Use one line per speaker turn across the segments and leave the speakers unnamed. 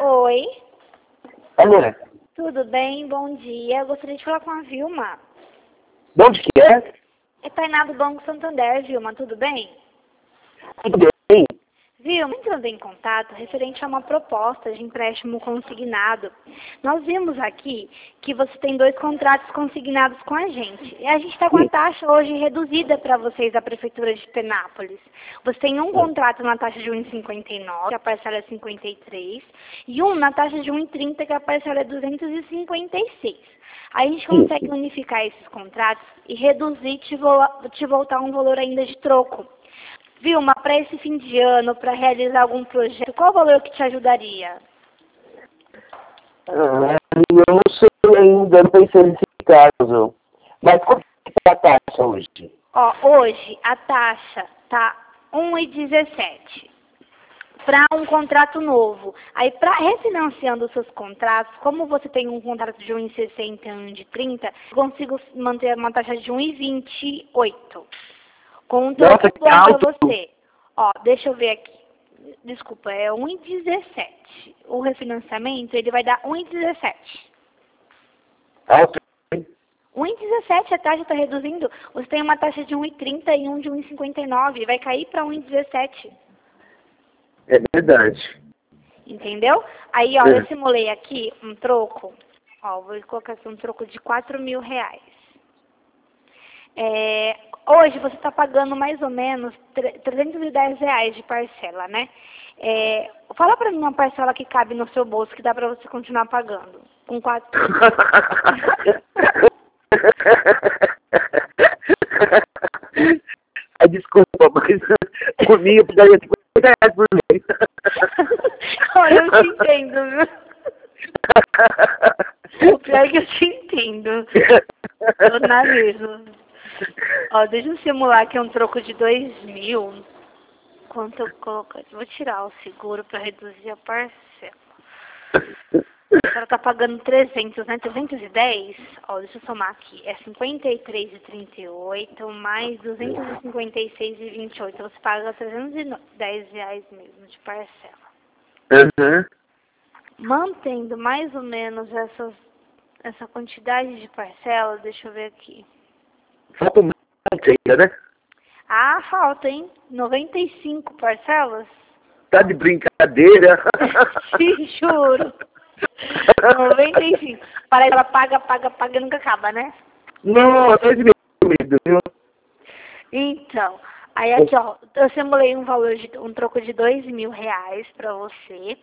Oi,
Alô,
tudo bem? Bom dia. Eu gostaria de falar com a Vilma.
de onde que é?
É Tainá do Banco Santander, Vilma, tudo bem?
Tudo bem?
Vilma, entrando em contato referente a uma proposta de empréstimo consignado. Nós vimos aqui que você tem 2 contratos consignados com a gente. E a gente está com a taxa hoje reduzida para vocês da Prefeitura de Penápolis. Você tem um contrato na taxa de 1,59, que a parcela é 53, e um na taxa de 1,30, que a parcela é 256. Aí a gente consegue unificar esses contratos e reduzir e te voltar um valor ainda de troco. Vilma, para esse fim de ano, para realizar algum projeto, qual o valor que te ajudaria?
Eu não sei ainda, não pensei nesse caso. Mas quanto que é a taxa hoje?
Ó, hoje a taxa tá 1,17 para um contrato novo. Aí, para refinanciando os seus contratos, como você tem um contrato de 1,60 e um de 30, eu consigo manter uma taxa de 1,28. Com um troco
Nossa, que
bom para
alto!
você. Ó, deixa eu ver aqui. Desculpa, é 1,17. O refinanciamento, ele vai dar 1,17.
Alto, hein?
1,17 a taxa está reduzindo. Você tem uma taxa de 1,30 e um de 1,59. Vai cair para 1,17.
É verdade.
Entendeu? Aí, ó, eu simulei aqui um troco. Ó, vou colocar aqui um troco de R$ 4.000. Hoje você está pagando mais ou menos R$ 310 de parcela, né? Fala para mim uma parcela que cabe no seu bolso que dá para você continuar pagando. Com 4.
Desculpa, mas por mim eu pagaria R$ 50 por mês.
Olha, eu te entendo, viu? O pior é que eu te entendo. Tô na mesma. Ó, deixa eu simular aqui um troco de 2.000. Quanto eu coloco? Vou tirar o seguro para reduzir a parcela. Ela tá pagando 300, né? 310. Ó, deixa eu somar aqui. É 53,38 mais 256,28. Você paga R$ 310 mesmo de parcela.
Uhum.
Mantendo mais ou menos essa quantidade de parcela, deixa eu ver aqui.
Falta um monte ainda, né?
Ah, falta, hein? 95 parcelas?
Tá de brincadeira.
Te juro. 95. Parece que ela paga e nunca acaba, né?
Não, tô de medo, viu?
Então, aí aqui, ó, eu simulei um troco de R$ 2.000 pra você.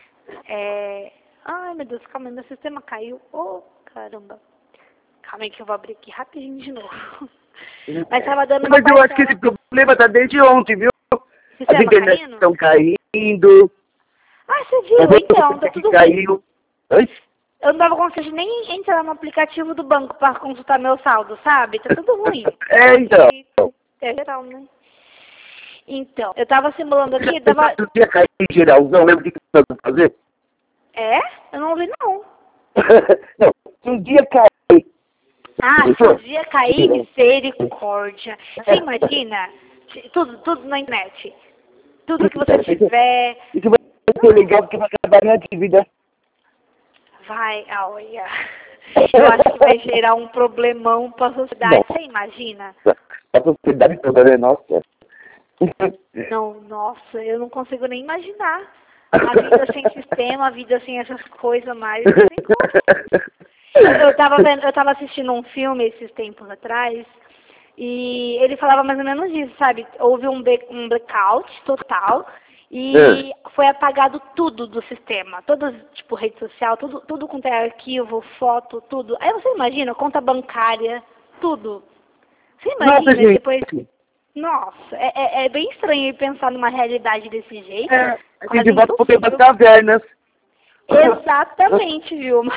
Ai, meu Deus, calma aí, meu sistema caiu. Oh, caramba. Calma aí que eu vou abrir aqui rapidinho de novo. Mas tava dando uma
Mas eu acho que esse
parcela.
problema tá desde ontem, viu? As
Sistema
internet
caindo?
estão caindo,
Ah, você
o
viu? Então, tá
aqui
tudo ruim.
caiu. Oi?
Eu não dava conta de nem entrar no aplicativo do banco para consultar meu saldo, sabe? Tá tudo ruim.
É, então.
É geral, né? Então, eu tava simulando aqui,
Você sabe que ia cair em geralzão, lembra o que nós vamos fazer?
É? Eu não ouvi, não.
Não, se um dia cair...
Ah, se um dia cair, misericórdia. Você imagina? Tudo na internet. Tudo que você tiver.
Isso vai ser legal porque vai acabar minha dívida.
Vai, olha. Eu acho que vai gerar um problemão pra sociedade.
Não.
Você imagina?
A sociedade toda, né? Nossa.
Não, nossa, eu não consigo nem imaginar. A vida sem sistema, a vida sem essas coisas mais. Não tem como. Eu tava assistindo um filme esses tempos atrás e ele falava mais ou menos isso, sabe? Houve um blackout total e foi apagado tudo do sistema. Todas, tipo, rede social, tudo quanto é arquivo, foto, tudo. Aí você imagina, conta bancária, tudo. Você imagina
Nossa, gente.
depois... Nossa, é bem estranho pensar numa realidade desse jeito.
A gente volta pro tempo das cavernas.
Exatamente, Vilma.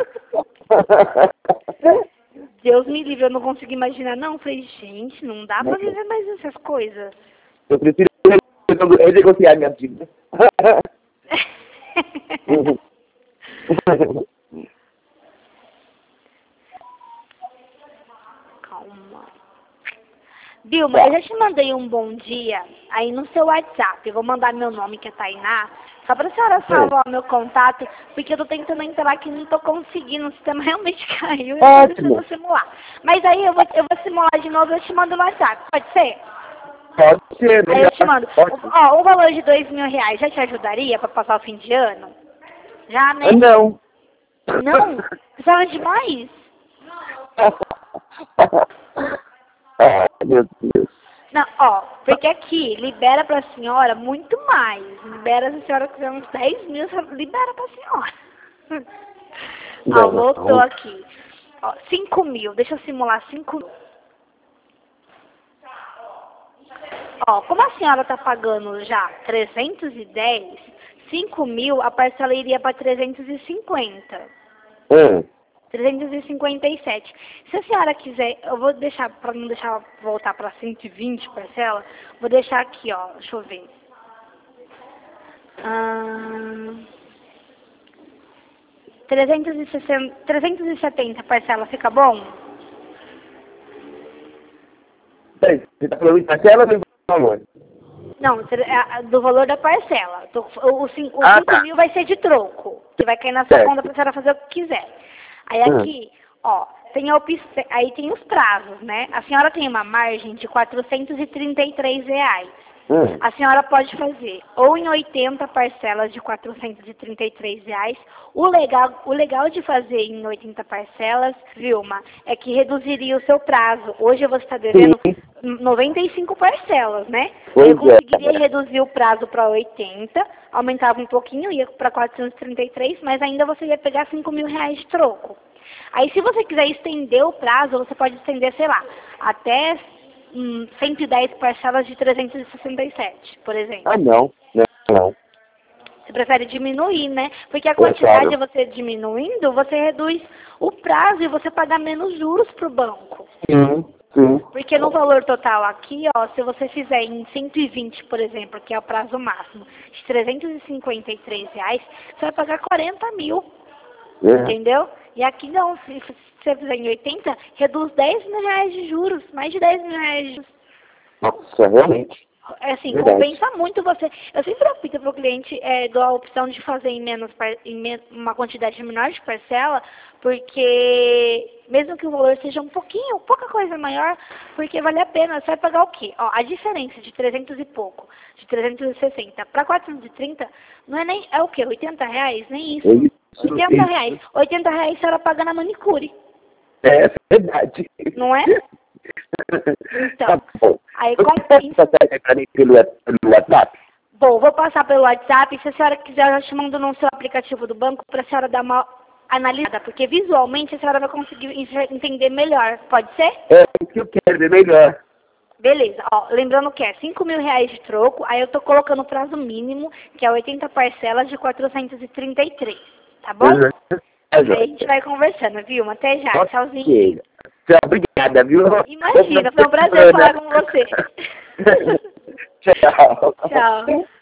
Deus me livre, eu não consigo imaginar, não. Falei, gente, não dá pra viver mais essas coisas.
Eu prefiro renegociar minha dívida.
Calma. Vilma, eu já te mandei um bom dia aí no seu WhatsApp. Eu vou mandar meu nome, que é Tainá. Só pra senhora salvar o meu contato, porque eu tô tentando entrar aqui e não tô conseguindo, o sistema realmente caiu, eu tô deixando simular. Mas aí eu vou simular de novo e eu te mando no WhatsApp, pode ser?
Pode ser, né?
Aí eu te mando. Ó, um valor de R$ 2.000 já te ajudaria pra passar o fim de ano? Já, né?
Não.
Não? Precisava de mais?
Ai, meu Deus.
Não, ó, porque aqui libera pra senhora muito mais. Libera se a senhora quiser uns 10 mil, libera pra senhora. Ó, voltou aqui. Ó, 5 mil, deixa eu simular 5 mil. Ó, como a senhora tá pagando já 310, 5 mil, a parcela iria para 350. 357. Se a senhora quiser, eu vou deixar, para não deixar voltar para 120 parcela, vou deixar aqui, ó, deixa eu ver. 370 parcela, fica bom?
Peraí, você tá falando em parcela ou em valor?
Não, do valor da parcela. O 5 mil vai ser de troco, que vai cair na sua conta para a senhora fazer o que quiser. Aí aqui, ó, tem a opção, aí tem os prazos, né? A senhora tem uma margem de R$ 433. A senhora pode fazer ou em 80 parcelas de R$ 433. O legal de fazer em 80 parcelas, Vilma, é que reduziria o seu prazo. Hoje você está devendo 95 parcelas, né? Eu conseguiria reduzir o prazo para 80, aumentava um pouquinho, ia para 433, mas ainda você ia pegar R$ 5.000 de troco. Aí se você quiser estender o prazo, você pode estender, sei lá, até 110 parcelas de 367, por exemplo.
Ah, não.
Você prefere diminuir, né? Porque a quantidade você diminuindo, você reduz o prazo e você paga menos juros para o banco.
Sim.
Porque no valor total aqui, ó, se você fizer em 120, por exemplo, que é o prazo máximo, de R$ 353, você vai pagar 40 mil. Entendeu? E aqui não, se você fizer em 80, reduz R$ 10.000 de juros, mais de R$ 10.000 de juros.
Nossa, realmente.
Assim, compensa muito você. Eu sempre opto para o cliente dou a opção de fazer em uma quantidade menor de parcela, porque mesmo que o valor seja pouca coisa maior, porque vale a pena. Você vai pagar o quê? Ó, a diferença de 300 e pouco, de 360 para 430, não é nem, é o quê? R$ 80? Nem isso. R$ 80 a senhora paga na manicure.
É verdade.
Não é? Então,
tá bom.
Aí
compensa. Pelo WhatsApp?
Bom, vou passar pelo WhatsApp. Se a senhora quiser, eu já te mando no seu aplicativo do banco para a senhora dar uma analisada, porque visualmente a senhora vai conseguir entender melhor. Pode ser?
É isso que eu quero ver melhor.
Beleza, ó, lembrando que é R$ 5.000 de troco, aí eu tô colocando o prazo mínimo, que é 80 parcelas de 433, tá bom? Aí a gente vai conversando, viu? Até já, tchauzinho.
Tchau, obrigada, viu?
Imagina, foi um prazer falar com você.
Tchau.
Tchau.